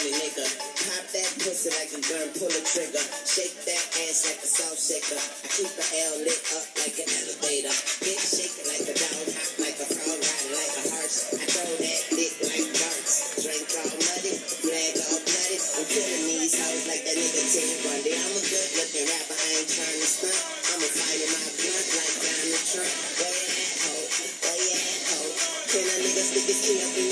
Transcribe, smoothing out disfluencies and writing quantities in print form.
funny nigga. Pop that pussy like a gun, pull a trigger. Shake that ass like a salt shaker. I keep the L lit up like an elevator. Get shaking like a dog, hot like a frog, riding like a hearse. I throw that dick like darts. Drink all muddy, flag all bloody. I'm killing these hoes like that nigga Ted Bundy. I'm a good looking rapper, I ain't trying to stunt. I'ma fire my blunt like Donald Trump. Where you at, ho? Where you at, ho? Can a nigga stick his key up in